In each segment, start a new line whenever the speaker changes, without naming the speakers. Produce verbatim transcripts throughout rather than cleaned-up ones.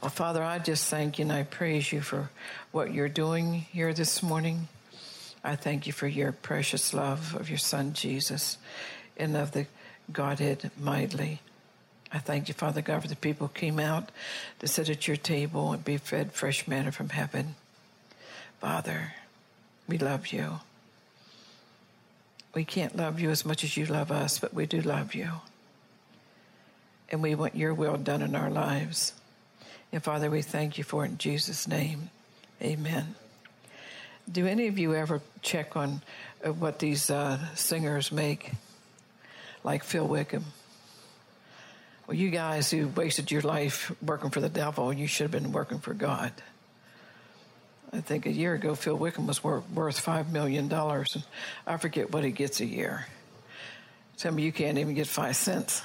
Well, Father, I just thank you and I praise you for what you're doing here this morning. I thank you for your precious love of your Son, Jesus, and of the Godhead mightily. I thank you, Father God, for the people who came out to sit at your table and be fed fresh manna from heaven. Father, we love you. We can't love you as much as you love us, but we do love you. And we want your will done in our lives. And Father, we thank you for it in Jesus' name. Amen. Do any of you ever check on uh, what these uh, singers make? Like Phil Wickham. Well, you guys who wasted your life working for the devil, you should have been working for God. I think a year ago, Phil Wickham was worth, worth five million dollars. And I forget what he gets a year. Some of you can't even get five cents.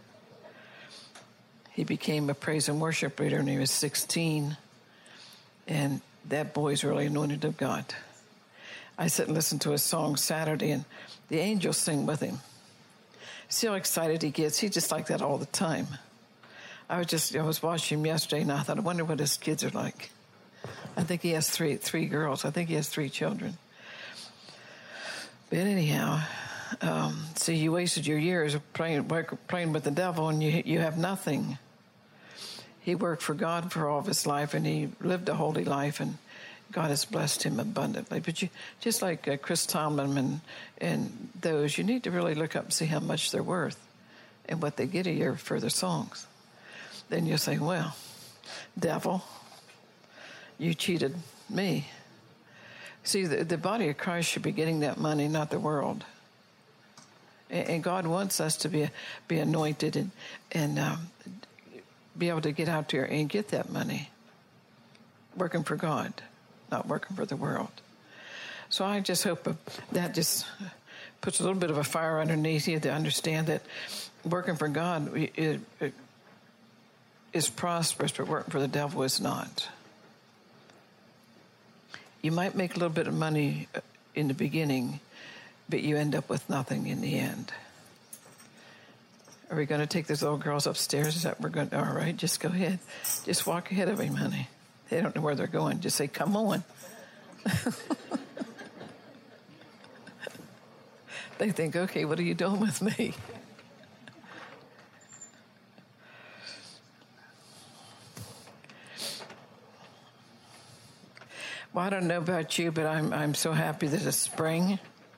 He became a praise and worship leader when he was sixteen. And that boy's really anointed of God. I sit and listen to his song Saturday, and the angels sing with him. See how excited he gets? He's just like that all the time. I was just, I was watching him yesterday, and I thought, I wonder what his kids are like. I think he has three three girls. I think he has three children. But anyhow, um, see, you wasted your years playing playing with the devil, and you you have nothing. He worked for God for all of his life, and he lived a holy life, and God has blessed him abundantly. But you, just like uh, Chris Tomlin and, and those, you need to really look up and see how much they're worth and what they get a year for their songs. Then you'll say, well, devil, you cheated me. See, the, the body of Christ should be getting that money, not the world. And, and God wants us to be be anointed and, and um, be able to get out there and get that money. Working for God, not working for the world. So I just hope that just puts a little bit of a fire underneath you to understand that working for God it, it is prosperous, but working for the devil is not. You might make a little bit of money in the beginning, but you end up with nothing in the end. Are we going to take those little girls upstairs? Is that we're going? All right, just go ahead. Just walk ahead of him, honey. They don't know where they're going. Just say, come on. They think, okay, what are you doing with me? Well, I don't know about you, but I'm I'm so happy that it's spring.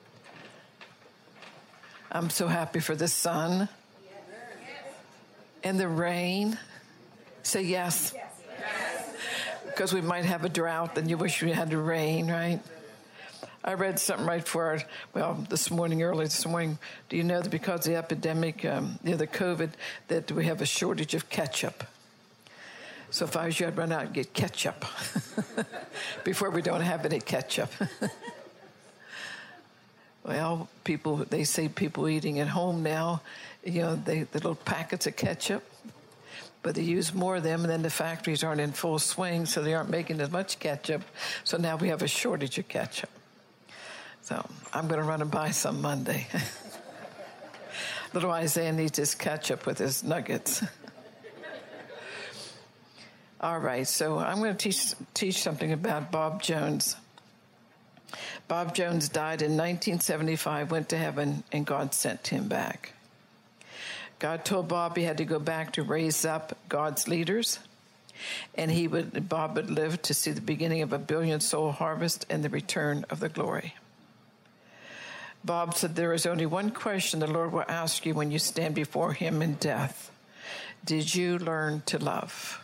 I'm so happy for the sun and the rain. Say yes. Because we might have a drought, and you wish we had the rain, right? I read something right before, well, this morning, early this morning. Do you know that because of the epidemic, um, you know, the COVID, that we have a shortage of ketchup? So if I was you, I'd run out and get ketchup before we don't have any ketchup. Well, people, they say people eating at home now, you know, they, the little packets of ketchup, but they use more of them, and then the factories aren't in full swing, so they aren't making as much ketchup. So now we have a shortage of ketchup. So I'm going to run and buy some Monday. Little Isaiah needs his ketchup with his nuggets. All right, so I'm going to teach teach something about Bob Jones. Bob Jones died in nineteen seventy-five, went to heaven, and God sent him back. God told Bob he had to go back to raise up God's leaders, and he would Bob would live to see the beginning of a billion soul harvest and the return of the glory. Bob said, there is only one question the Lord will ask you when you stand before him in death. Did you learn to love?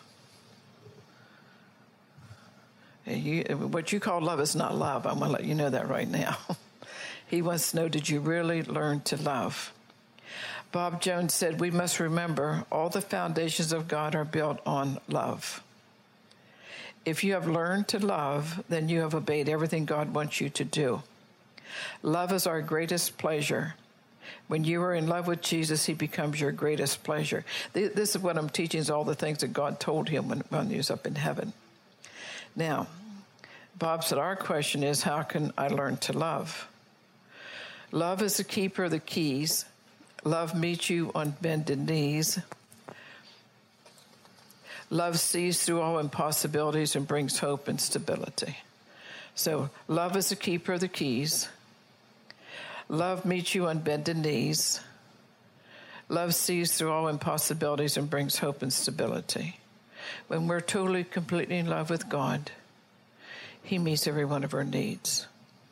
You, what you call love is not love. I'm going to let you know that right now. He wants to know, did you really learn to love? Bob Jones said, we must remember all the foundations of God are built on love. If you have learned to love, then you have obeyed everything God wants you to do. Love is our greatest pleasure. When you are in love with Jesus, he becomes your greatest pleasure. This is what I'm teaching, is all the things that God told him when, when he was up in heaven. Now, Bob said, our question is, how can I learn to love? Love is the keeper of the keys. Love meets you on bended knees. Love sees through all impossibilities and brings hope and stability. So love is the keeper of the keys. Love meets you on bended knees. Love sees through all impossibilities and brings hope and stability. When we're totally, completely in love with God, he meets every one of our needs.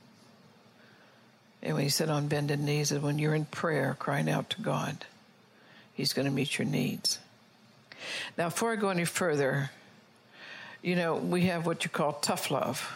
And when he said on bended knees, is when you're in prayer, crying out to God, he's going to meet your needs. Now, before I go any further, you know, we have what you call tough love.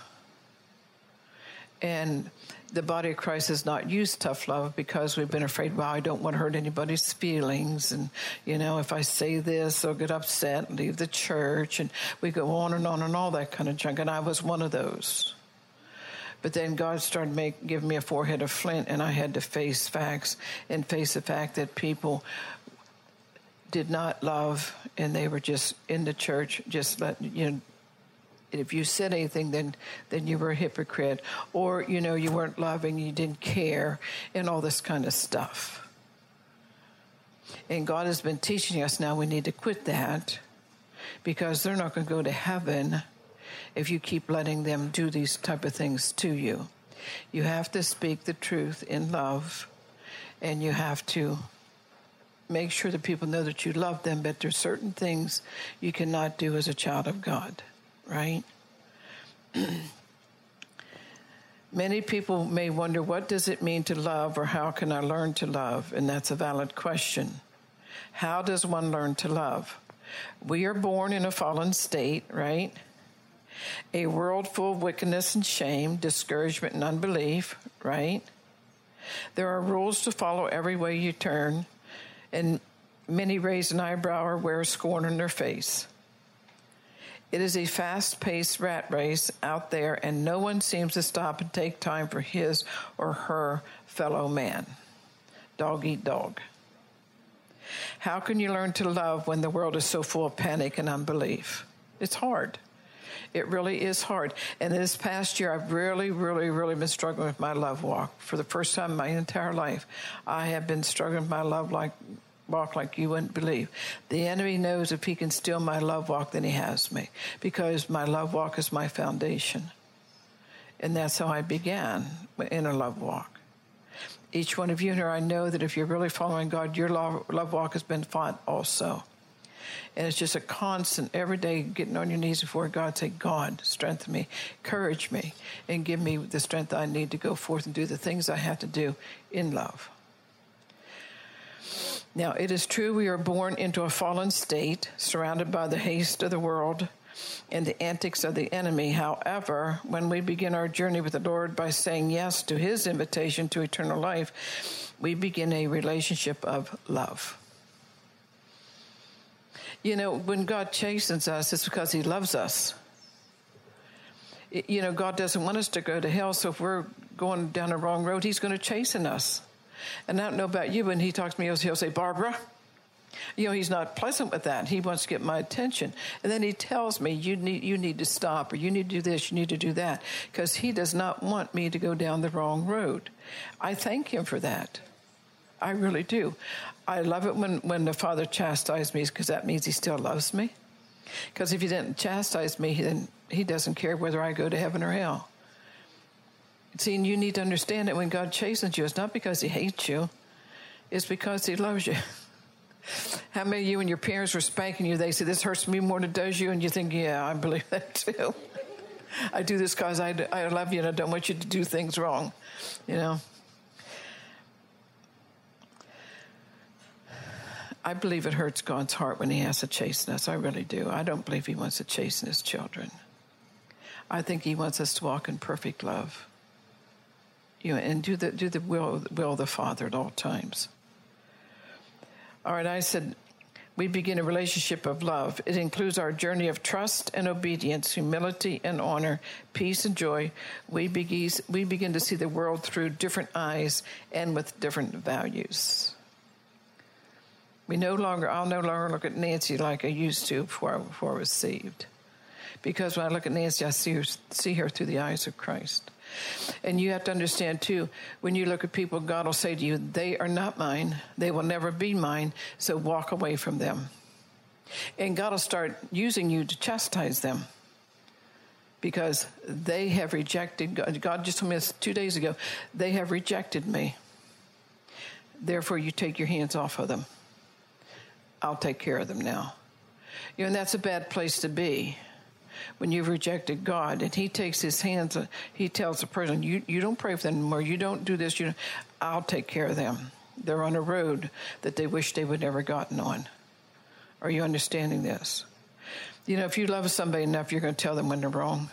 And the body of Christ has not used tough love because we've been afraid, well, I don't want to hurt anybody's feelings. And, you know, if I say this, they'll get upset and leave the church. And we go on and on and all that kind of junk. And I was one of those. But then God started make, giving me a forehead of flint, and I had to face facts and face the fact that people did not love, and they were just in the church, just let, you know, if you said anything, then then you were a hypocrite, or, you know, you weren't loving, you didn't care, and all this kind of stuff. And God has been teaching us now we need to quit that, because they're not going to go to heaven if you keep letting them do these type of things to you. You have to speak the truth in love, and you have to make sure that people know that you love them, but there's certain things you cannot do as a child of God. Right? Many people may wonder, what does it mean to love, or how can I learn to love? And that's a valid question. How does one learn to love? We are born in a fallen state, right? A world full of wickedness and shame, discouragement and unbelief, right? There are rules to follow every way you turn, and many raise an eyebrow or wear scorn on their face. It is a fast-paced rat race out there, and no one seems to stop and take time for his or her fellow man. Dog eat dog. How can you learn to love when the world is so full of panic and unbelief? It's hard. It really is hard. And this past year, I've really, really, really been struggling with my love walk. For the first time in my entire life, I have been struggling with my love like walk like you wouldn't believe. The enemy knows if he can steal my love walk, then he has me, because my love walk is my foundation. And that's how I began in a love walk. Each one of you here, I know that if you're really following God, your love, love walk has been fought also. And it's just a constant, every day, getting on your knees before God, say, God, strengthen me, encourage me, and give me the strength I need to go forth and do the things I have to do in love. Now, it is true we are born into a fallen state, surrounded by the haste of the world and the antics of the enemy. However, when we begin our journey with the Lord by saying yes to his invitation to eternal life, we begin a relationship of love. You know, when God chastens us, it's because he loves us. You know, God doesn't want us to go to hell, so if we're going down the wrong road, he's going to chasten us. And I don't know about you, when he talks to me, he'll say, Barbara. You know, he's not pleasant with that. He wants to get my attention. And then he tells me, you need you need to stop, or you need to do this, you need to do that, because he does not want me to go down the wrong road. I thank him for that. I really do. I love it when, when the Father chastises me, because that means he still loves me. Because if he didn't chastise me, then he doesn't care whether I go to heaven or hell. See, and you need to understand that when God chastens you, it's not because he hates you. It's because he loves you. How many of you, when your parents were spanking you, they say, this hurts me more than it does you? And you think, yeah, I believe that too. I do this because I, I love you and I don't want you to do things wrong, you know. I believe it hurts God's heart when he has to chasten us. I really do. I don't believe he wants to chasten his children. I think he wants us to walk in perfect love. You know, and do the do the will, will of the Father at all times. All right, I said we begin a relationship of love. It includes our journey of trust and obedience, humility and honor, peace and joy. We begin, we begin to see the world through different eyes and with different values. We no longer, I'll no longer look at Nancy like I used to before I, before I was saved. Because when I look at Nancy, I see her, see her through the eyes of Christ. And you have to understand, too, when you look at people, God will say to you, they are not mine. They will never be mine, so walk away from them. And God will start using you to chastise them because they have rejected God. God just told me this two days ago. They have rejected me. Therefore, you take your hands off of them. I'll take care of them now. You know, and that's a bad place to be when you've rejected God. And he takes his hands, he tells the person, you, you don't pray for them anymore. You don't do this. You don't, I'll take care of them. They're on a road that they wish they would never gotten on. Are you understanding this? You know, if you love somebody enough, you're going to tell them when they're wrong.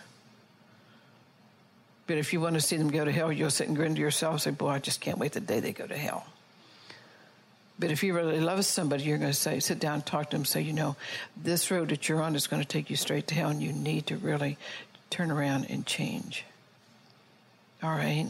But if you want to see them go to hell, you'll sit and grin to yourself and say, boy, I just can't wait the day they go to hell. But if you really love somebody, you're going to say, sit down and talk to them and say, you know, this road that you're on is going to take you straight to hell, and you need to really turn around and change. All right?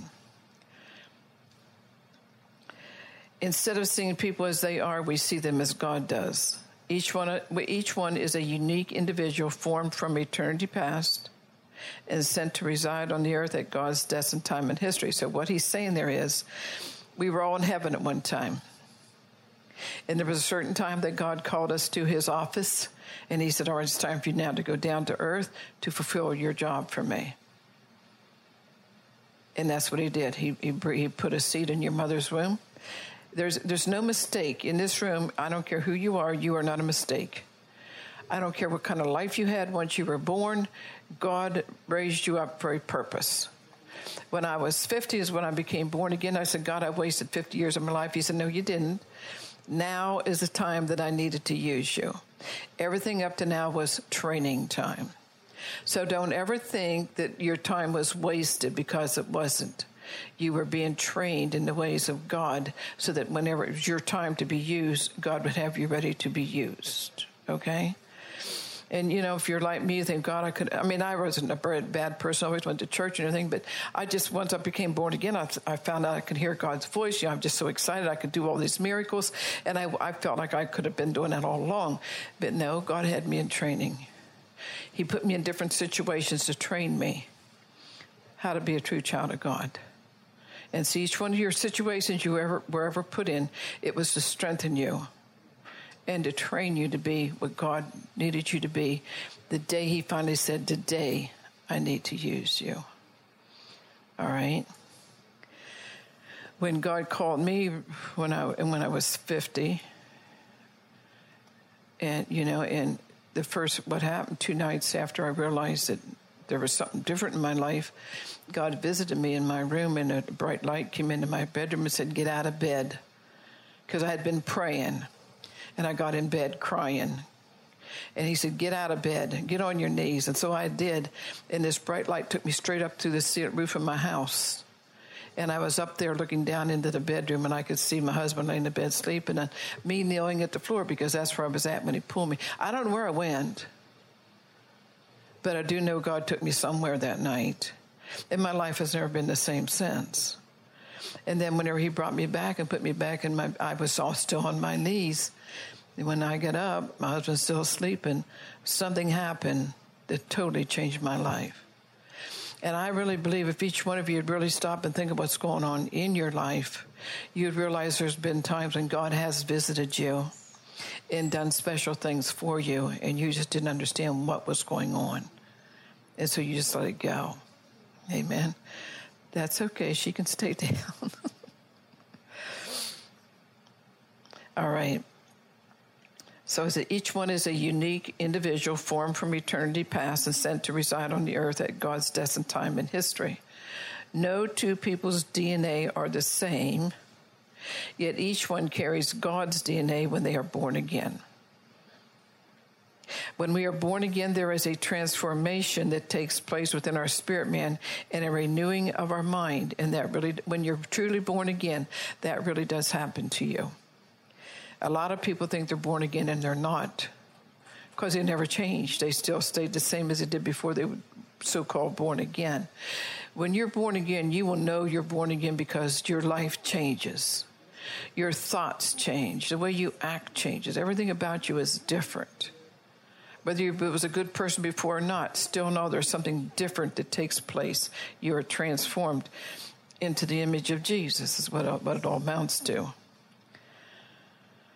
Instead of seeing people as they are, we see them as God does. Each one, each one is a unique individual formed from eternity past and sent to reside on the earth at God's destined time in history. So what he's saying there is, we were all in heaven at one time. And there was a certain time that God called us to his office, and he said, all right, it's time for you now to go down to earth to fulfill your job for me. And that's what he did. He, he, he put a seed in your mother's womb. There's, there's no mistake. In this room, I don't care who you are, you are not a mistake. I don't care what kind of life you had once you were born. God raised you up for a purpose. When I was fifty is when I became born again. I said, God, I wasted fifty years of my life. He said, no, you didn't. Now is the time that I needed to use you. Everything up to now was training time. So don't ever think that your time was wasted, because it wasn't. You were being trained in the ways of God so that whenever it was your time to be used, God would have you ready to be used. Okay? And, you know, if you're like me, you think, God, I could, I mean, I wasn't a bad person. I always went to church and everything, but I just, once I became born again, I, I found out I could hear God's voice. You know, I'm just so excited I could do all these miracles. And I, I felt like I could have been doing that all along. But no, God had me in training. He put me in different situations to train me how to be a true child of God. And see, each one of your situations you ever were ever put in, it was to strengthen you and to train you to be what God needed you to be. The day he finally said, today I need to use you. All right? When God called me when I when I was fifty, and, you know, and the first, what happened two nights after I realized that there was something different in my life, God visited me in my room, and a bright light came into my bedroom and said, get out of bed. Because I had been praying, and I got in bed crying. And he said, get out of bed, get on your knees. And so I did, and this bright light took me straight up to the roof of my house. And I was up there looking down into the bedroom, and I could see my husband laying in the bed sleeping, and me kneeling at the floor, because that's where I was at when he pulled me. I don't know where I went, but I do know God took me somewhere that night. And my life has never been the same since. And then whenever he brought me back and put me back in my, I was all still on my knees. And when I got up, my husband's still sleeping. Something happened that totally changed my life. And I really believe if each one of you would really stop and think of what's going on in your life, you'd realize there's been times when God has visited you and done special things for you, and you just didn't understand what was going on. And so you just let it go. Amen. That's okay. She can stay down. All right. So is that each one is a unique individual formed from eternity past and sent to reside on the earth at God's destined time in history. No two people's D N A are the same, yet each one carries God's D N A when they are born again. When we are born again, there is a transformation that takes place within our spirit man and a renewing of our mind. And that really, when you're truly born again, that really does happen to you. A lot of people think they're born again, and they're not, because they never changed. They still stayed the same as they did before they were so-called born again. When you're born again, you will know you're born again because your life changes. Your thoughts change. The way you act changes. Everything about you is different. Whether you was a good person before or not, still know there's something different that takes place. You are transformed into the image of Jesus, is what, what it all amounts to.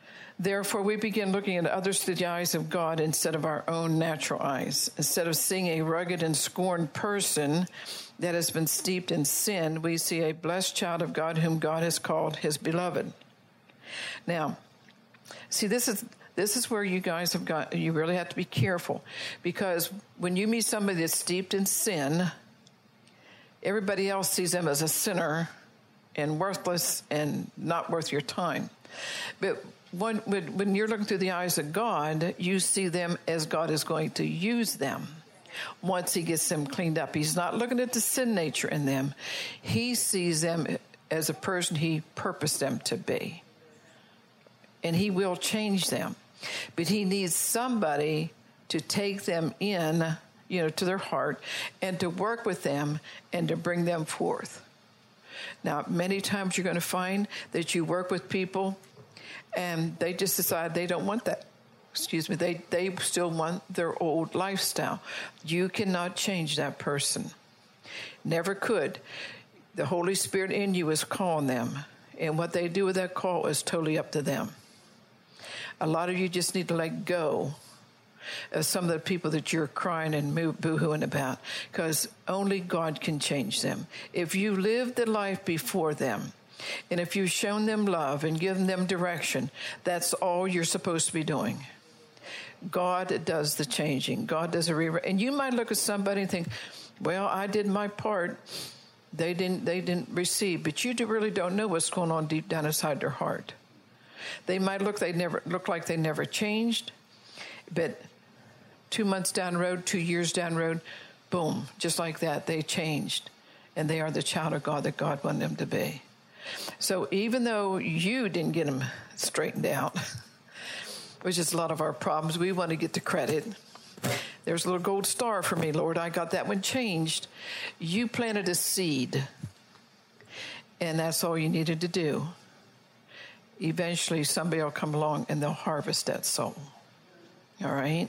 Therefore, we begin looking at others through the eyes of God instead of our own natural eyes. Instead of seeing a rugged and scorned person that has been steeped in sin, we see a blessed child of God whom God has called his beloved. Now, see, this is this is where you guys have got, you really have to be careful, because when you meet somebody that's steeped in sin, everybody else sees them as a sinner and worthless and not worth your time. But when, when you're looking through the eyes of God, you see them as God is going to use them once he gets them cleaned up. He's not looking at the sin nature in them. He sees them as a person he purposed them to be. And he will change them. But he needs somebody to take them in, you know, to their heart and to work with them and to bring them forth. Now, many times you're going to find that you work with people and they just decide they don't want that. Excuse me, they, they still want their old lifestyle. You cannot change that person. Never could. The Holy Spirit in you is calling them. And what they do with that call is totally up to them. A lot of you just need to let go of some of the people that you're crying and boo-hooing about, because only God can change them. If you lived the life before them, and if you've shown them love and given them direction, that's all you're supposed to be doing. God does the changing. God does a rewrite. And you might look at somebody and think, well, I did my part. They didn't, they didn't receive. But you do really don't know what's going on deep down inside their heart. They might look, they never, look like they never changed, but two months down the road, two years down the road, boom, just like that, they changed. And they are the child of God that God wanted them to be. So even though you didn't get them straightened out, which is a lot of our problems, we want to get the credit. There's a little gold star for me, Lord. I got that one changed. You planted a seed, and that's all you needed to do. Eventually, somebody will come along and they'll harvest that soul. All right?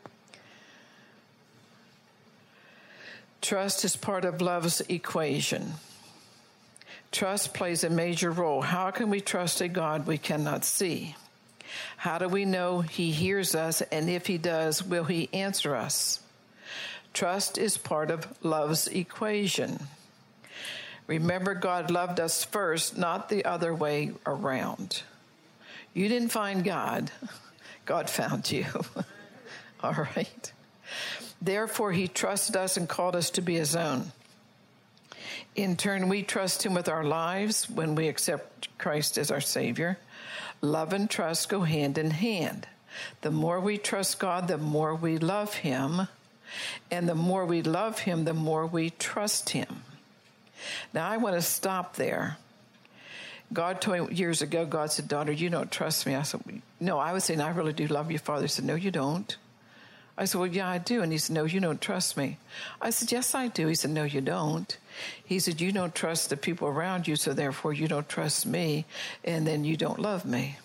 Trust is part of love's equation. Trust plays a major role. How can we trust a God we cannot see? How do we know he hears us, and if he does, will he answer us? Trust is part of love's equation. Remember, God loved us first, not the other way around. You didn't find God. God found you. All right. Therefore, he trusted us and called us to be his own. In turn, we trust him with our lives when we accept Christ as our Savior. Love and trust go hand in hand. The more we trust God, the more we love him. And the more we love him, the more we trust him. Now, I want to stop there. God told me years ago, God said, daughter, you don't trust me. I said, no, I was saying, I really do love you, Father. He said, no, you don't. I said, well, yeah, I do. And he said, no, you don't trust me. I said, yes, I do. He said, no, you don't. He said, you don't trust the people around you, so therefore you don't trust me, and then you don't love me.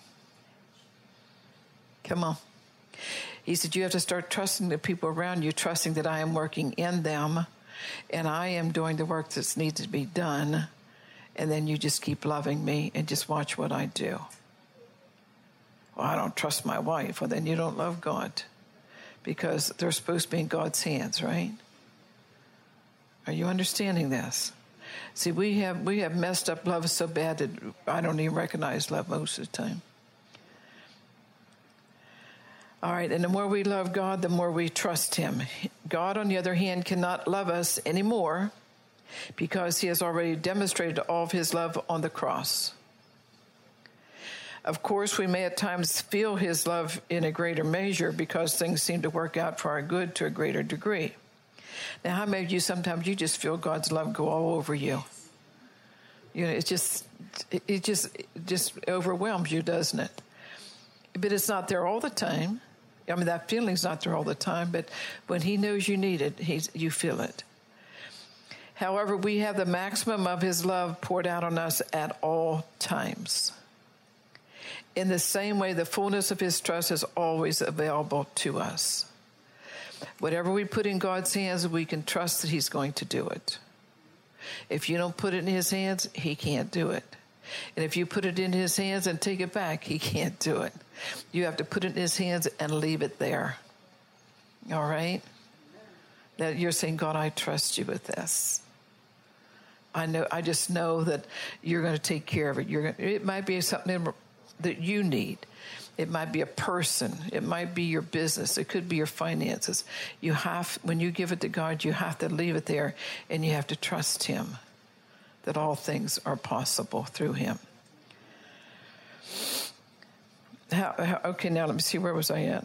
Come on. He said, you have to start trusting the people around you, trusting that I am working in them, and I am doing the work that needs to be done, and then you just keep loving me and just watch what I do. Well, I don't trust my wife. Well, then you don't love God, because they're supposed to be in God's hands, right? Are you understanding this? See, we have we have messed up love so bad that I don't even recognize love most of the time. All right, and the more we love God, the more we trust him. God, on the other hand, cannot love us anymore because he has already demonstrated all of his love on the cross. Of course, we may at times feel his love in a greater measure because things seem to work out for our good to a greater degree. Now, how many of you, sometimes you just feel God's love go all over you? You know, it just, it, it just, it just overwhelms you, doesn't it? But it's not there all the time. I mean, that feeling's not there all the time, but when he knows you need it, he's, you feel it. However, we have the maximum of his love poured out on us at all times. In the same way, the fullness of his trust is always available to us. Whatever we put in God's hands, we can trust that he's going to do it. If you don't put it in his hands, he can't do it. And if you put it in his hands and take it back, he can't do it. You have to put it in his hands and leave it there. All right? That you're saying, God, I trust you with this. I know. I just know that you're going to take care of it. You're going, it might be something that you need. It might be a person. It might be your business. It could be your finances. You have, when you give it to God, you have to leave it there, and you have to trust him that all things are possible through him. How, how, okay, now let me see. Where was I at?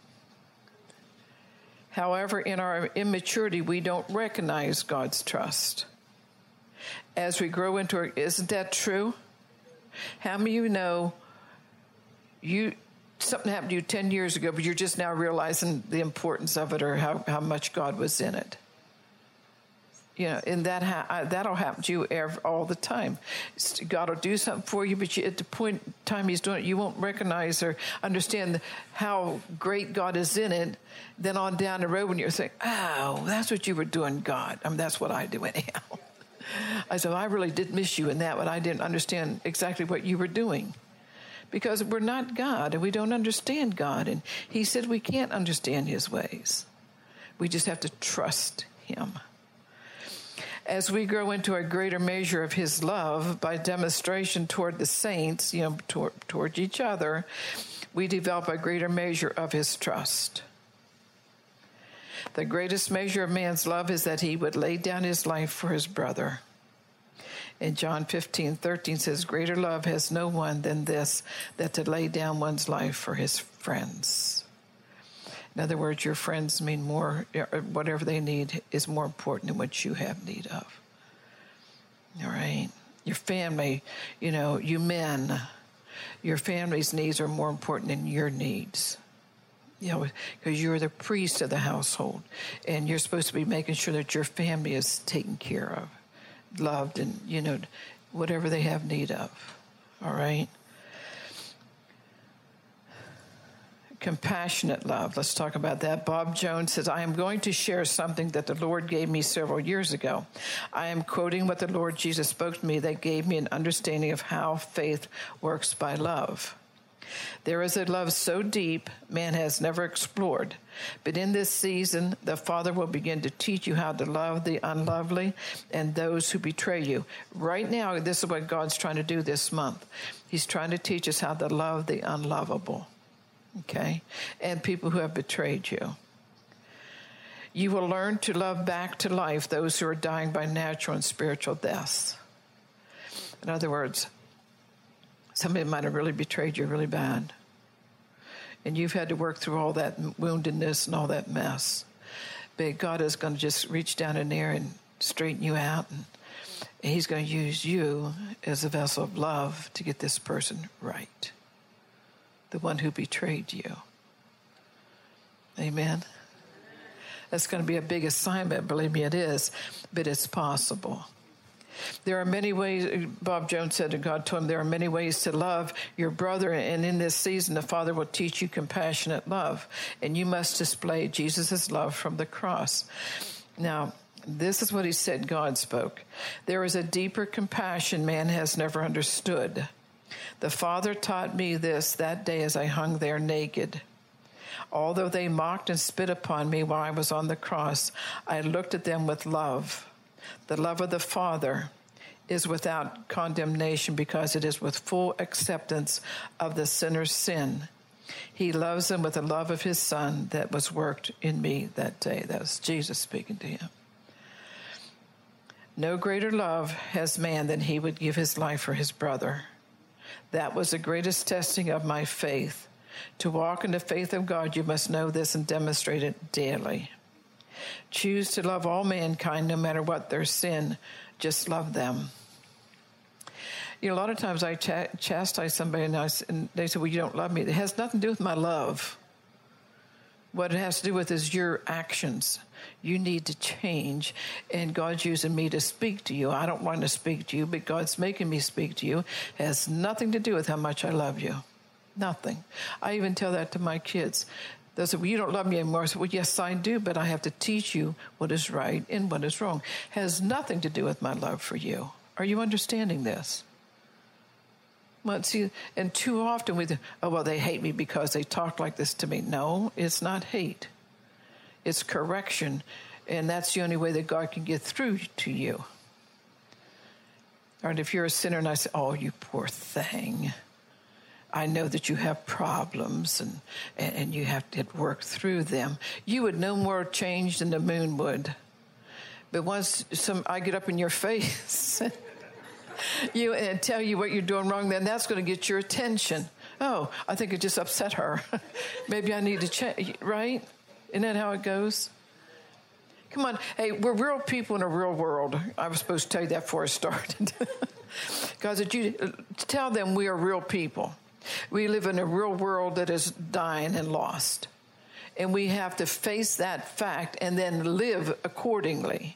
However, in our immaturity, we don't recognize God's trust. As we grow into it, isn't that true? How many of you know you something happened to you ten years ago, but you're just now realizing the importance of it or how, how much God was in it? You know, and that ha- that'll happen to you every, all the time. God will do something for you, but you, at the point in time he's doing it, you won't recognize or understand how great God is in it. Then on down the road when you're saying, oh, that's what you were doing, God. I mean, that's what I do anyhow. I said, I really did miss you in that, but I didn't understand exactly what you were doing. Because we're not God, and we don't understand God. And he said we can't understand his ways. We just have to trust him. As we grow into a greater measure of his love by demonstration toward the saints, you know, toward, toward each other, we develop a greater measure of his trust. The greatest measure of man's love is that he would lay down his life for his brother. And John fifteen thirteen says, greater love has no one than this, that to lay down one's life for his friends. In other words, your friends mean more, whatever they need is more important than what you have need of. All right? Your family, you know, you men, your family's needs are more important than your needs. You know, because you're the priest of the household, and you're supposed to be making sure that your family is taken care of, loved, and, you know, whatever they have need of. All right? Compassionate love. Let's talk about that. Bob Jones says, I am going to share something that the Lord gave me several years ago. I am quoting what the Lord Jesus spoke to me that gave me an understanding of how faith works by love. There is a love so deep man has never explored. But in this season, the Father will begin to teach you how to love the unlovely and those who betray you. Right now, this is what God's trying to do this month. He's trying to teach us how to love the unlovable, okay, and people who have betrayed you. You will learn to love back to life those who are dying by natural and spiritual deaths. In other words, somebody might have really betrayed you really bad. And you've had to work through all that woundedness and all that mess. But God is going to just reach down in there and straighten you out. And he's going to use you as a vessel of love to get this person right. The one who betrayed you. Amen? That's going to be a big assignment. Believe me, it is. But it's possible. There are many ways, Bob Jones said, and God told him, there are many ways to love your brother, and in this season, the Father will teach you compassionate love, and you must display Jesus' love from the cross. Now, this is what he said God spoke. There is a deeper compassion man has never understood. The Father taught me this that day as I hung there naked. Although they mocked and spit upon me while I was on the cross, I looked at them with love. The love of the Father is without condemnation because it is with full acceptance of the sinner's sin. He loves them with the love of his Son that was worked in me that day. That was Jesus speaking to him. No greater love has man than he would give his life for his brother. That was the greatest testing of my faith. To walk in the faith of God, you must know this and demonstrate it daily. Choose to love all mankind no matter what their sin. Just love them. You know, a lot of times I ch- chastise somebody and, I, and they say, well, you don't love me. It has nothing to do with my love. What it has to do with is your actions. You need to change, and God's using me to speak to you. I don't want to speak to you, but God's making me speak to you. It has nothing to do with how much I love you. Nothing. I even tell that to my kids. They say, well, you don't love me anymore. I say, well, yes, I do, but I have to teach you what is right and what is wrong. It has nothing to do with my love for you. Are you understanding this? Well, see, and too often we think, oh, well, they hate me because they talk like this to me. No, it's not hate. It's correction, and that's the only way that God can get through to you. All right, if you're a sinner and I say, oh, you poor thing, I know that you have problems and, and, and you have to work through them, you would no more change than the moon would. But once some I get up in your face you and tell you what you're doing wrong, then that's going to get your attention. Oh, I think it just upset her. Maybe I need to change, right? Isn't that how it goes? Come on. Hey, we're real people in a real world. I was supposed to tell you that before I started. Because you tell them we are real people. We live in a real world that is dying and lost. And we have to face that fact and then live accordingly.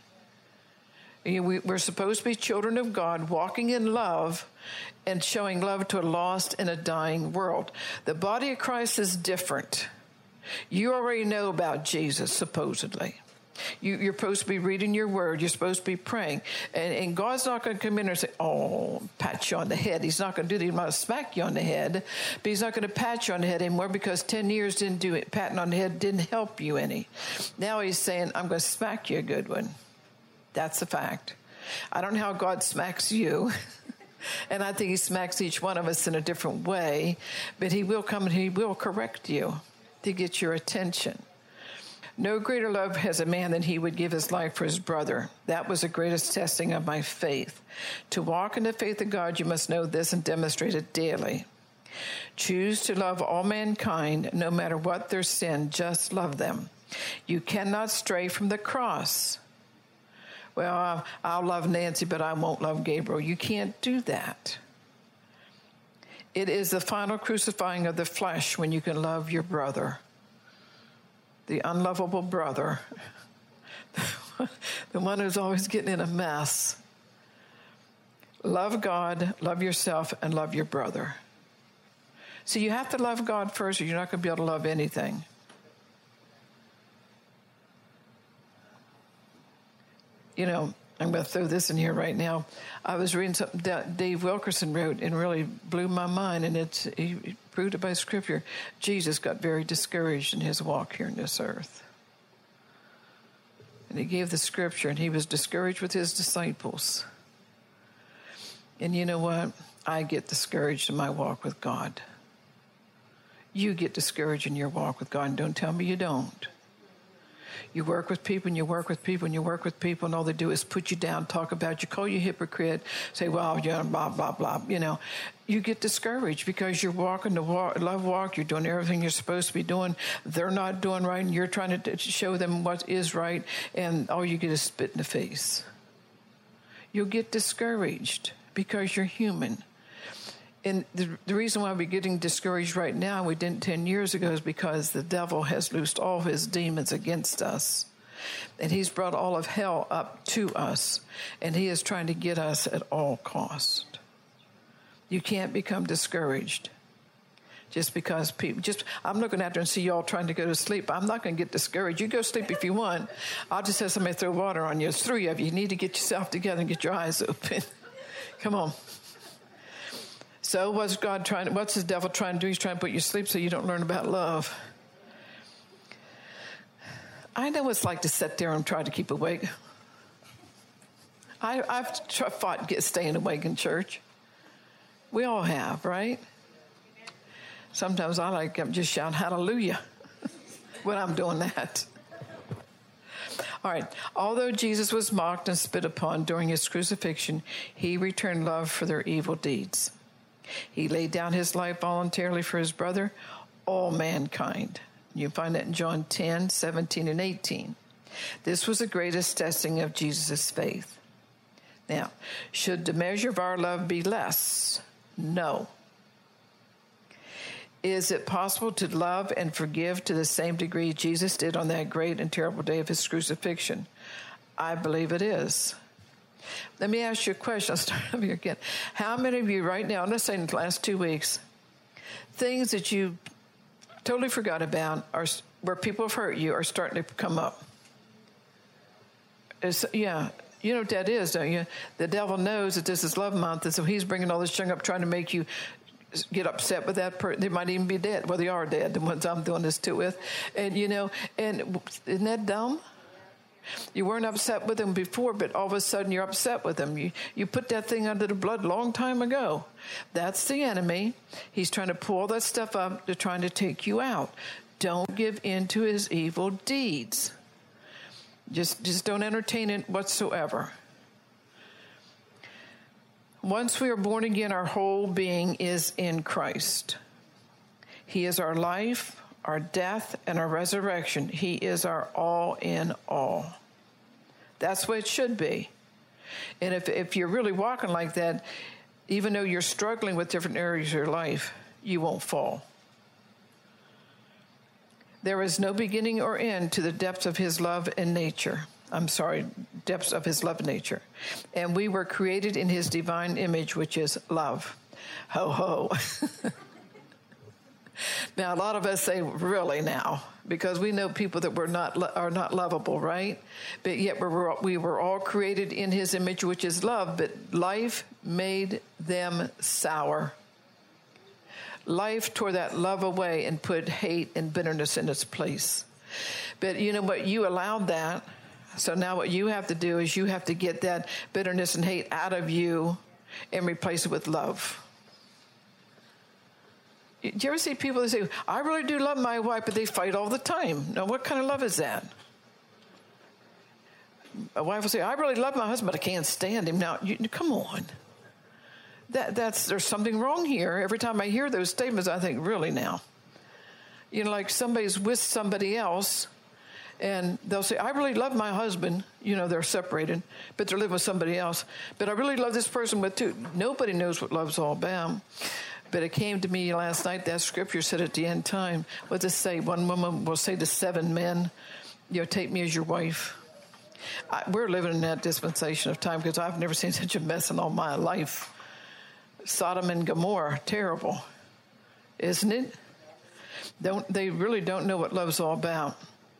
We're supposed to be children of God, walking in love and showing love to a lost and a dying world. The body of Christ is different. You already know about Jesus, supposedly. You, you're supposed to be reading your word. You're supposed to be praying. And, and God's not going to come in and say, oh, pat you on the head. He's not going to do that. He might smack you on the head. But he's not going to pat you on the head anymore because ten years didn't do it. Patting on the head didn't help you any. Now he's saying, I'm going to smack you a good one. That's a fact. I don't know how God smacks you. And I think he smacks each one of us in a different way. But he will come and he will correct you to get your attention. No greater love has a man than he would give his life for his brother. That was the greatest testing of my faith. To walk in the faith of God, you must know this and demonstrate it daily. Choose to love all mankind, no matter what their sin, just love them. You cannot stray from the cross. Well, I'll love Nancy, but I won't love Gabriel. You can't do that. It is the final crucifying of the flesh when you can love your brother. The unlovable brother, the one who's always getting in a mess. Love God, love yourself, and love your brother. So you have to love God first, or you're not going to be able to love anything. You know, I'm going to throw this in here right now. I was reading something that Dave Wilkerson wrote and really blew my mind, and it's he proved it by Scripture. Jesus got very discouraged in his walk here on this earth. And he gave the Scripture, and he was discouraged with his disciples. And you know what? I get discouraged in my walk with God. You get discouraged in your walk with God, and don't tell me you don't. You work with people and you work with people and you work with people, and all they do is put you down, talk about you, call you hypocrite, say, well, yeah, blah, blah, blah. You know, you get discouraged because you're walking the walk, love walk. You're doing everything you're supposed to be doing. They're not doing right, and you're trying to show them what is right, and all you get is spit in the face. You'll get discouraged because you're human. And the, the reason why we're getting discouraged right now, we didn't ten years ago, is because the devil has loosed all his demons against us. And he's brought all of hell up to us. And he is trying to get us at all cost. You can't become discouraged just because people, just, I'm looking out there and see y'all trying to go to sleep. I'm not going to get discouraged. You go sleep if you want. I'll just have somebody throw water on you. There's three of you. You need to get yourself together and get your eyes open. Come on. So what's God trying to, what's the devil trying to do? He's trying to put you to sleep so you don't learn about love. I know what it's like to sit there and try to keep awake. I, I've tr- fought get, staying awake in church. We all have, right? Sometimes I like I'm just shout hallelujah when I'm doing that. All right. Although Jesus was mocked and spit upon during his crucifixion, he returned love for their evil deeds. He laid down his life voluntarily for his brother, all mankind. You find that in John ten, seventeen, and eighteen. This was the greatest testing of Jesus' faith. Now, should the measure of our love be less? No. Is it possible to love and forgive to the same degree Jesus did on that great and terrible day of his crucifixion? I believe it is. Let me ask you a question. I'll start over here again. How many of you right now, let's say in the last two weeks, things that you totally forgot about are where people have hurt you are starting to come up? It's, yeah, you know what that is, don't you? The devil knows that this is Love Month, and so he's bringing all this junk up, trying to make you get upset with that person. They might even be dead. Well, they are dead, the ones I'm doing this to with. And, you know, and isn't that dumb? You weren't upset with them before, but all of a sudden you're upset with them. You you put that thing under the blood a long time ago. That's the enemy. He's trying to pull all that stuff up. They're trying to take you out. Don't give in to his evil deeds. Just, just don't entertain it whatsoever. Once we are born again, our whole being is in Christ. He is our life, our death, and our resurrection. He is our all in all. That's what it should be. And if, if you're really walking like that, even though you're struggling with different areas of your life, you won't fall. There is no beginning or end to the depths of his love and nature. I'm sorry, depths of his love and nature. And we were created in his divine image, which is love. Ho, ho. Now, a lot of us say, really now, because we know people that were not are not lovable, right? But yet we were, we were all created in his image, which is love, but life made them sour. Life tore that love away and put hate and bitterness in its place. But you know what? You allowed that. So now what you have to do is you have to get that bitterness and hate out of you and replace it with love. Do you ever see people that say, I really do love my wife, but they fight all the time? Now, what kind of love is that? A wife will say, I really love my husband, but I can't stand him. Now, you, come on. That, that's there's something wrong here. Every time I hear those statements, I think, really now? You know, like somebody's with somebody else, and they'll say, I really love my husband. You know, they're separated, but they're living with somebody else. But I really love this person with too. Nobody knows what love's all about. But it came to me last night, that scripture said at the end time, what does it say? One woman will say to seven men, you know, take me as your wife. I, we're living in that dispensation of time because I've never seen such a mess in all my life. Sodom and Gomorrah, terrible, isn't it? Don't they really don't know what love's all about?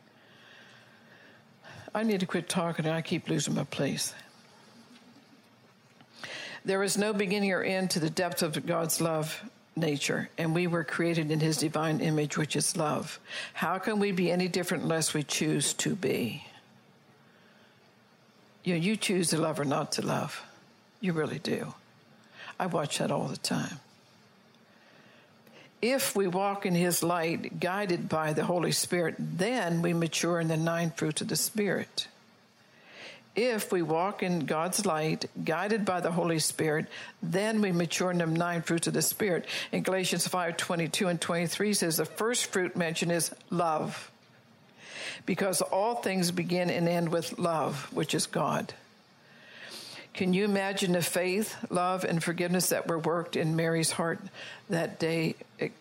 I need to quit talking, and I keep losing my place. There is no beginning or end to the depth of God's love nature, and we were created in his divine image, which is love. How can we be any different unless we choose to be? You know, you choose to love or not to love. You really do. I watch that all the time. If we walk in his light, guided by the Holy Spirit, then we mature in the nine fruits of the Spirit. If we walk in God's light, guided by the Holy Spirit, then we mature in the nine fruits of the Spirit. In Galatians five, twenty-two and twenty-three says the first fruit mentioned is love, because all things begin and end with love, which is God. Can you imagine the faith, love, and forgiveness that were worked in Mary's heart that day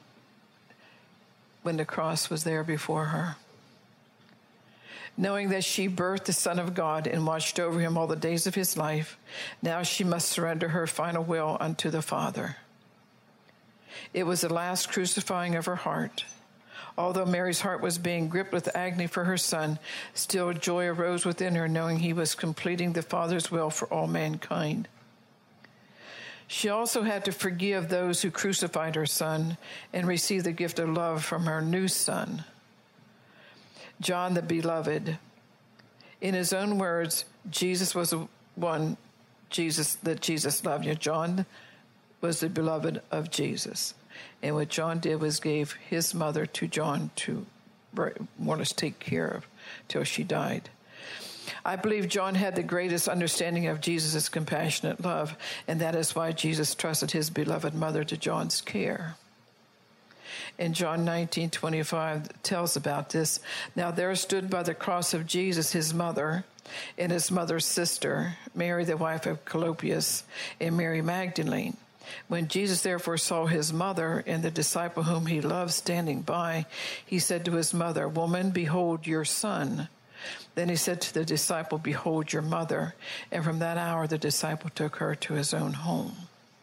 when the cross was there before her? Knowing that she birthed the Son of God and watched over him all the days of his life, now she must surrender her final will unto the Father. It was the last crucifying of her heart. Although Mary's heart was being gripped with agony for her son, still joy arose within her, knowing he was completing the Father's will for all mankind. She also had to forgive those who crucified her son and receive the gift of love from her new son, John the Beloved. In his own words, Jesus was the one Jesus that Jesus loved. You know, John was the beloved of Jesus. And what John did was gave his mother to John to more or less take care of till she died. I believe John had the greatest understanding of Jesus' compassionate love, and that is why Jesus trusted his beloved mother to John's care. In John nineteen twenty-five tells about this. Now there stood by the cross of Jesus his mother and his mother's sister, Mary the wife of Clopas, and Mary Magdalene. When Jesus therefore saw his mother and the disciple whom he loved standing by, he said to his mother, Woman, behold your son. Then he said to the disciple, Behold your mother. And from that hour the disciple took her to his own home.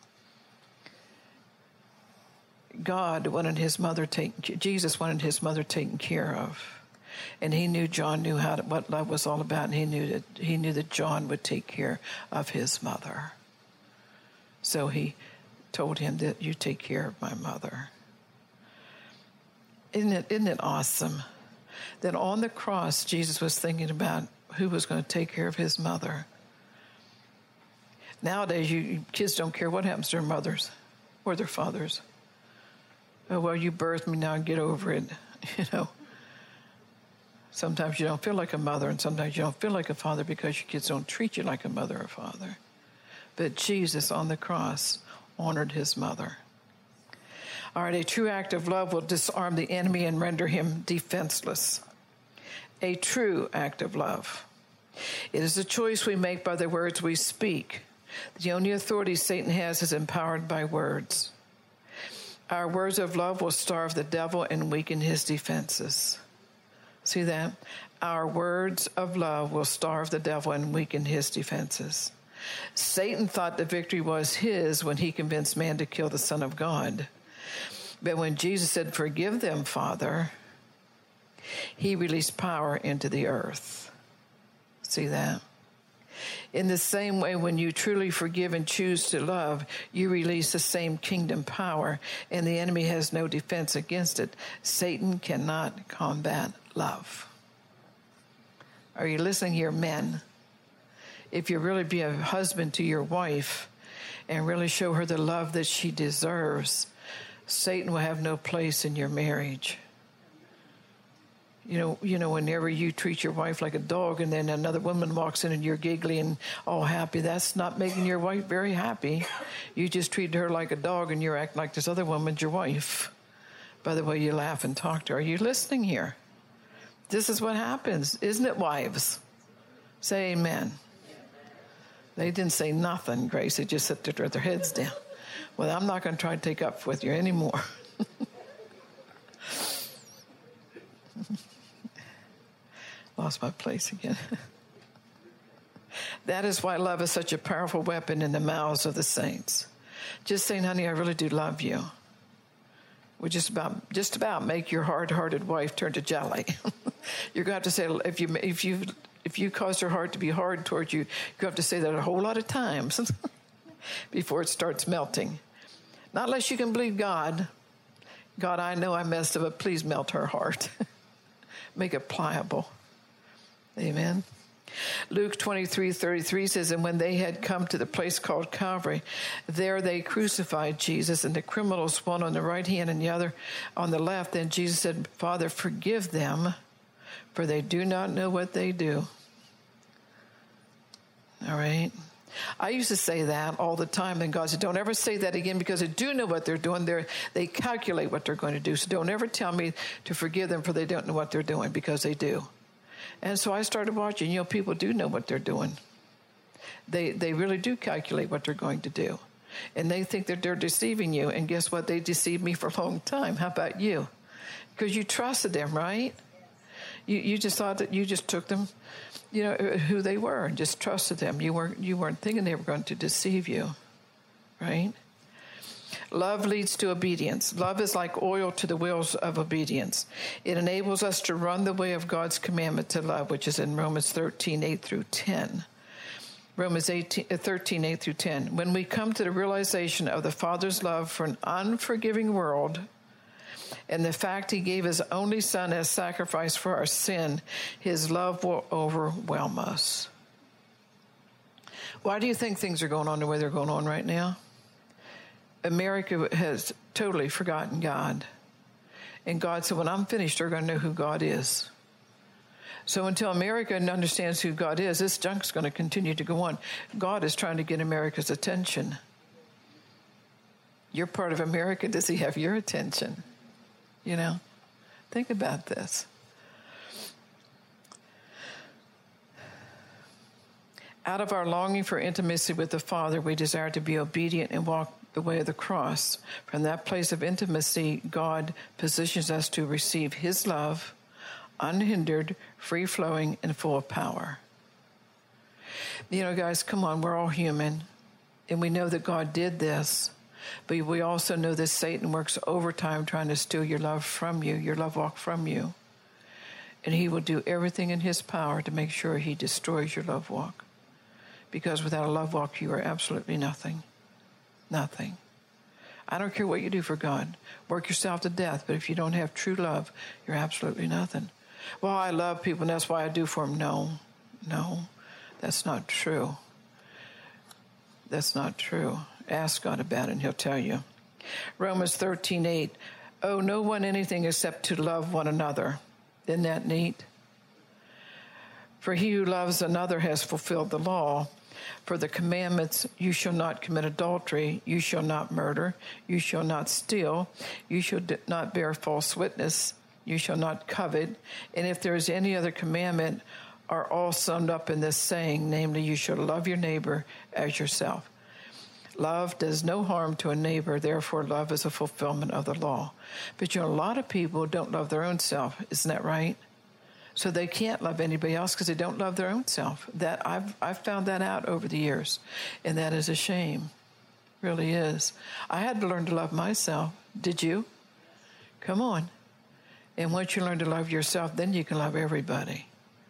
God wanted his mother taken, Jesus wanted his mother taken care of. And he knew John knew how to, what love was all about, and he knew that he knew that John would take care of his mother. So he told him that you take care of my mother. Isn't it, isn't it awesome that on the cross, Jesus was thinking about who was going to take care of his mother? Nowadays, you kids don't care what happens to their mothers or their fathers. Oh, well, you birthed me, now get over it, you know. Sometimes you don't feel like a mother, and sometimes you don't feel like a father because your kids don't treat you like a mother or father. But Jesus on the cross honored his mother. All right, a true act of love will disarm the enemy and render him defenseless. A true act of love. It is a choice we make by the words we speak. The only authority Satan has is empowered by words. Our words of love will starve the devil and weaken his defenses. See that? Our words of love will starve the devil and weaken his defenses. Satan thought the victory was his when he convinced man to kill the Son of God. But when Jesus said, "Forgive them, Father," he released power into the earth. See that? In the same way, when you truly forgive and choose to love, you release the same kingdom power, and the enemy has no defense against it. Satan cannot combat love. Are you listening here, men? If you really be a husband to your wife and really show her the love that she deserves, Satan will have no place in your marriage. You know, you know, whenever you treat your wife like a dog and then another woman walks in and you're giggly and all happy, that's not making your wife very happy. You just treated her like a dog and you're acting like this other woman's your wife by the way you laugh and talk to her. Are you listening here? This is what happens, isn't it, wives? Say amen. They didn't say nothing, Grace. They just sat there with their heads down. Well, I'm not going to try to take up with you anymore. Lost my place again. That is why love is such a powerful weapon in the mouths of the saints. Just saying, honey, I really do love you, would just about just about make your hard-hearted wife turn to jelly. You're going to have to say, if you if you if you caused her heart to be hard towards you, you have to say that a whole lot of times before it starts melting. Not unless you can believe God. God, I know I messed up, but please melt her heart. Make it pliable. Amen. Luke twenty-three thirty-three says, and when they had come to the place called Calvary, there they crucified Jesus, and the criminals, one on the right hand and the other on the left. Then Jesus said, Father, forgive them, for they do not know what they do. All right. I used to say that all the time, and God said, don't ever say that again, because they do know what they're doing. They're, they calculate what they're going to do. So don't ever tell me to forgive them, for they don't know what they're doing, because they do. And so I started watching. You know, people do know what they're doing. They they really do calculate what they're going to do. And they think that they're deceiving you. And guess what? They deceived me for a long time. How about you? Because you trusted them, right? You you just thought that you just took them, you know, who they were, and just trusted them. You weren't you weren't thinking they were going to deceive you, right? Love leads to obedience. Love is like oil to the wheels of obedience. It enables us to run the way of God's commandment to love, which is in Romans thirteen, eight through ten. Romans eighteen, thirteen, eight through ten. When we come to the realization of the Father's love for an unforgiving world and the fact he gave his only Son as sacrifice for our sin, his love will overwhelm us. Why do you think things are going on the way they're going on right now? America has totally forgotten God. And God said, when I'm finished, they're going to know who God is. So until America understands who God is, this junk's going to continue to go on. God is trying to get America's attention. You're part of America. Does he have your attention? You know, think about this. Out of our longing for intimacy with the Father, we desire to be obedient and walk the way of the cross. From that place of intimacy, God positions us to receive his love, unhindered, free-flowing, and full of power. You know, guys, come on, we're all human, and we know that God did this, but we also know that Satan works overtime trying to steal your love from you, your love walk from you, and he will do everything in his power to make sure he destroys your love walk, because without a love walk, you are absolutely nothing. Nothing. I don't care what you do for God. Work yourself to death. But if you don't have true love, you're absolutely nothing. Well, I love people, and that's why I do for them. No, no, that's not true. That's not true. Ask God about it, and he'll tell you. Romans thirteen eight, owe no one anything except to love one another. Isn't that neat? For he who loves another has fulfilled the law. For the commandments, you shall not commit adultery, you shall not murder, you shall not steal, you shall not bear false witness, you shall not covet, and if there is any other commandment, are all summed up in this saying, namely, you shall love your neighbor as yourself. Love does no harm to a neighbor, therefore love is a fulfillment of the law. But you know, a lot of people don't love their own self, isn't that right? So they can't love anybody else because they don't love their own self. That I've I've found that out over the years, and that is a shame. Really is. I had to learn to love myself. Did you? Come on. And once you learn to love yourself, then you can love everybody.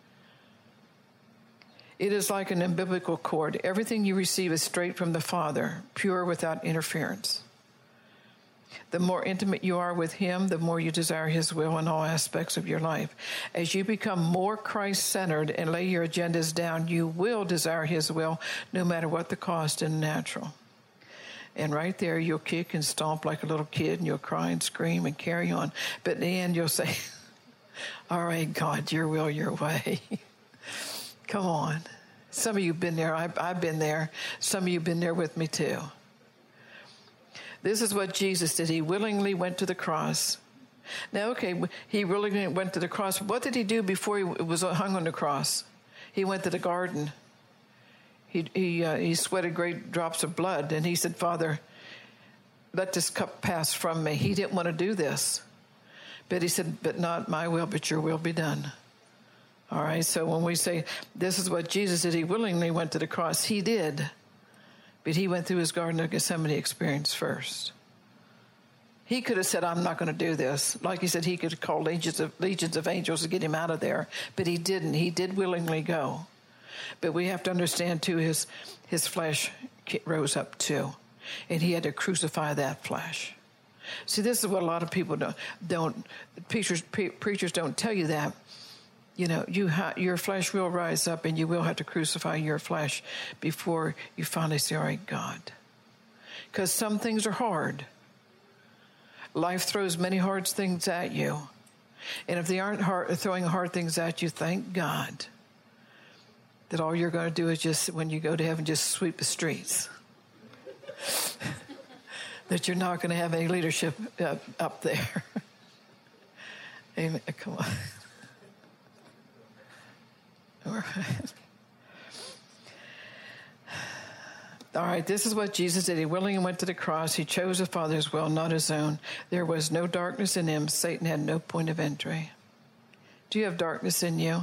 It is like an umbilical cord. Everything you receive is straight from the Father, pure without interference. The more intimate you are with him, the more you desire his will in all aspects of your life. As you become more Christ-centered and lay your agendas down, you will desire his will no matter what the cost in the natural. And right there, you'll kick and stomp like a little kid, and you'll cry and scream and carry on. But in the end, you'll say, all right, God, your will, your way. Come on. Some of you have been there. I've, I've been there. Some of you have been there with me too. This is what Jesus did. He willingly went to the cross. Now, okay, he willingly went to the cross. What did he do before he was hung on the cross? He went to the garden. He he uh, he sweated great drops of blood, and he said, Father, let this cup pass from me. He didn't want to do this. But he said, but not my will, but your will be done. All right, so when we say this is what Jesus did, he willingly went to the cross. He did. But he went through his Garden of Gethsemane experience first. He could have said, I'm not going to do this. Like he said, he could have called legions of, legions of angels to get him out of there. But he didn't. He did willingly go. But we have to understand, too, his, his flesh rose up, too. And he had to crucify that flesh. See, this is what a lot of people don't, don't preachers, pre- preachers don't tell you that. You know, you ha- your flesh will rise up, and you will have to crucify your flesh before you finally say, all right, God. Because some things are hard. Life throws many hard things at you. And if they aren't hard, throwing hard things at you, thank God that all you're going to do is just, when you go to heaven, just sweep the streets. That you're not going to have any leadership up, up there. Amen. Come on. All right. All right, this is what Jesus did. He willingly went to the cross. He chose the Father's will, not his own. There was no darkness in him. Satan had no point of entry. Do you have darkness in you?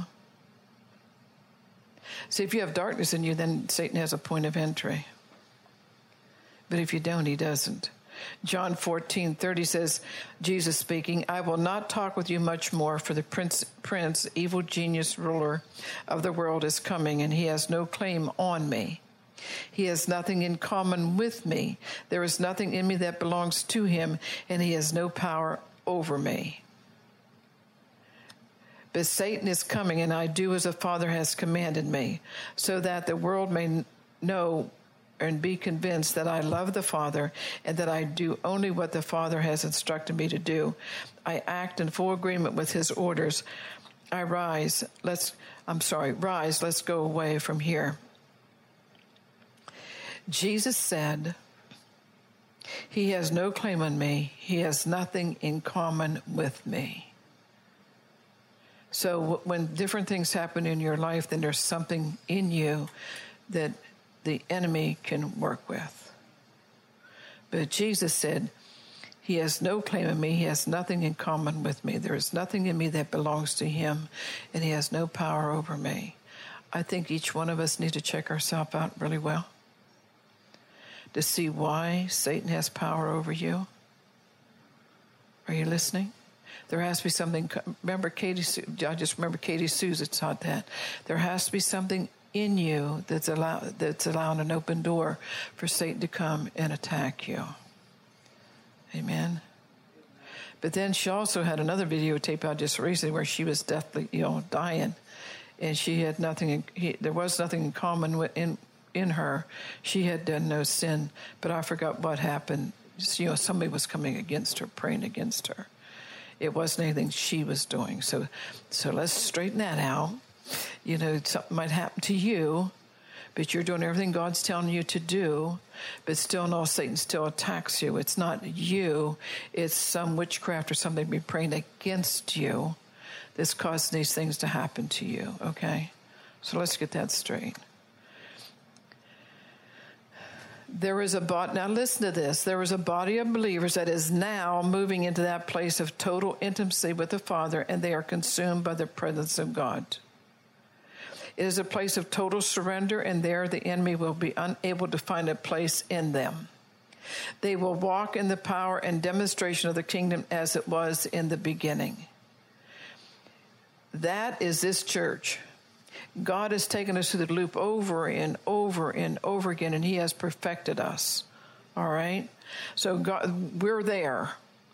See, if you have darkness in you, then Satan has a point of entry. But if you don't, he doesn't. John fourteen thirty says, Jesus speaking, I will not talk with you much more, for the prince, prince, evil genius, ruler of the world is coming, and he has no claim on me. He has nothing in common with me. There is nothing in me that belongs to him, and he has no power over me. But Satan is coming, and I do as the Father has commanded me, so that the world may know and be convinced that I love the Father and that I do only what the Father has instructed me to do. I act in full agreement with his orders. I rise, let's, I'm sorry, rise, let's go away from here. Jesus said, he has no claim on me. He has nothing in common with me. So when different things happen in your life, then there's something in you that the enemy can work with. But Jesus said, he has no claim on me. He has nothing in common with me. There is nothing in me that belongs to him, and he has no power over me. I think each one of us need to check ourselves out really well to see why Satan has power over you. Are you listening? There has to be something. Remember, Katie, I just remember Katie Souza taught that. There has to be something in you that's, allow, that's allowing an open door for Satan to come and attack you. Amen. But then she also had another videotape out just recently where she was deathly, you know, dying, and she had nothing. In, he, there was nothing in common with, in in her. She had done no sin, but I forgot what happened. Just, you know, somebody was coming against her, praying against her. It wasn't anything she was doing. So, so let's straighten that out. You know, something might happen to you, but you're doing everything God's telling you to do, but still no, Satan still attacks you. It's not you. It's some witchcraft or something be praying against you that's causing these things to happen to you, okay? So let's get that straight. There is a body, now listen to this, there is a body of believers that is now moving into that place of total intimacy with the Father, and they are consumed by the presence of God. It is a place of total surrender, and there the enemy will be unable to find a place in them. They will walk in the power and demonstration of the kingdom as it was in the beginning. That is this church. God has taken us through the loop over and over and over again, and he has perfected us. All right? So God, we're there.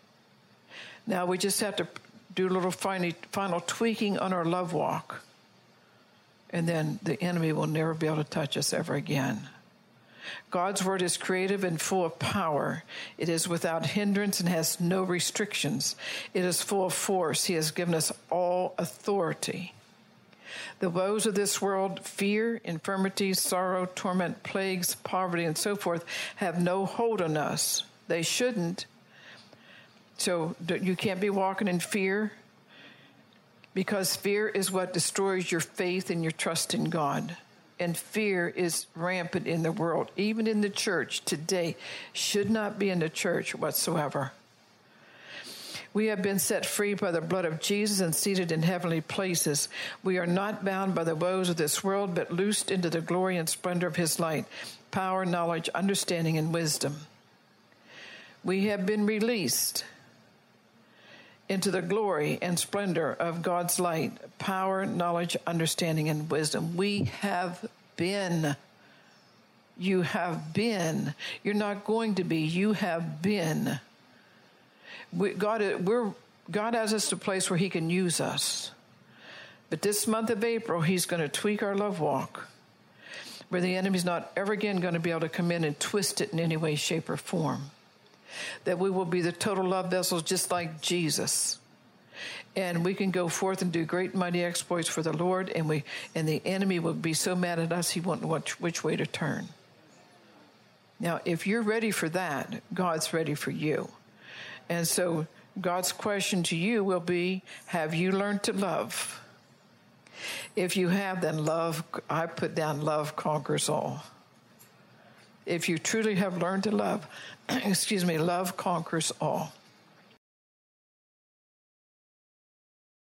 Now we just have to do a little final, final tweaking on our love walk. And then the enemy will never be able to touch us ever again. God's word is creative and full of power. It is without hindrance and has no restrictions. It is full of force. He has given us all authority. The woes of this world, fear, infirmity, sorrow, torment, plagues, poverty, and so forth, have no hold on us. They shouldn't. So you can't be walking in fear, because fear is what destroys your faith and your trust in God. And fear is rampant in the world, even in the church today. Should not be in the church whatsoever. We have been set free by the blood of Jesus and seated in heavenly places. We are not bound by the woes of this world, but loosed into the glory and splendor of his light, power, knowledge, understanding, and wisdom. We have been released into the glory and splendor of God's light, power, knowledge, understanding, and wisdom. We have been. You have been. You're not going to be. You have been. We, God, we're, God has us to a place where he can use us. But this month of April, he's going to tweak our love walk, where the enemy's not ever again going to be able to come in and twist it in any way, shape, or form. That we will be the total love vessels just like Jesus. And we can go forth and do great and mighty exploits for the Lord, and we and the enemy will be so mad at us he won't know which, which way to turn. Now, if you're ready for that, God's ready for you. And so God's question to you will be, have you learned to love? If you have, then love, I put down love conquers all. If you truly have learned to love, excuse me, love conquers all.